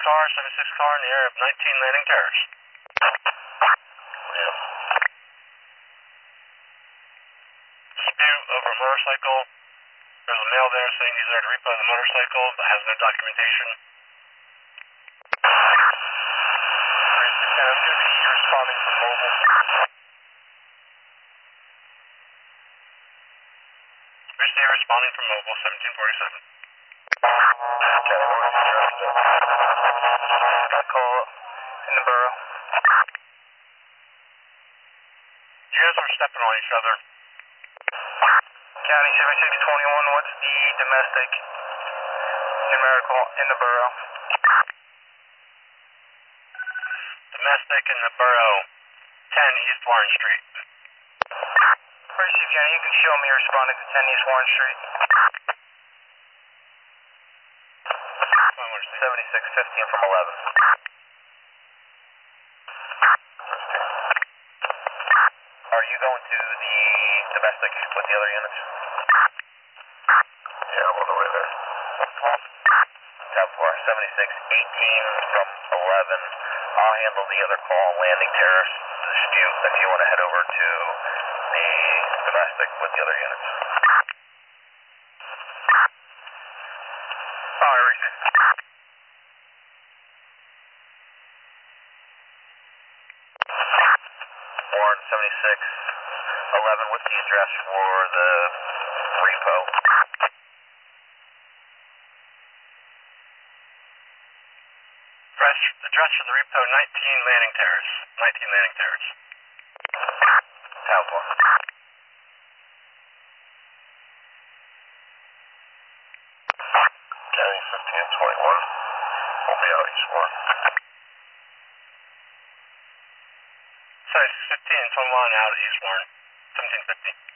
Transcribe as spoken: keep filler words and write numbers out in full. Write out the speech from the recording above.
car, seventy-six car in the area of nineteen Landing Terrace. Yeah. Dispute over a motorcycle. There's a male there saying he's there to repo the motorcycle but has no documentation. I'm going to be responding from mobile. Recently responding from mobile, seventeen forty-seven. Okay, what's the address then? I call in the borough. You guys are stepping on each other. County seventy-six twenty-one, what's the domestic numerical in the borough? Domestic in the borough, ten East Warren Street. First, Chief County, you can show me responding to ten East Warren Street. seventy-six fifteen from eleven. Are you going to the domestic with the other units? Yeah, I'm on the way there. Top floor, seventy-six eighteen from eleven. I'll handle the other call, Landing Terrace dispute, if you want to head over to the domestic with the other units. All right, Ricky. Warren, seventy-six eleven, what's the address for the repo? Address, address for the repo, nineteen Landing Terrace. nineteen Landing Terrace. Town floor. County fifteen twenty-one. We'll be out East Warren. Sorry, fifteen twenty-one out of East Warren, seventeen fifty.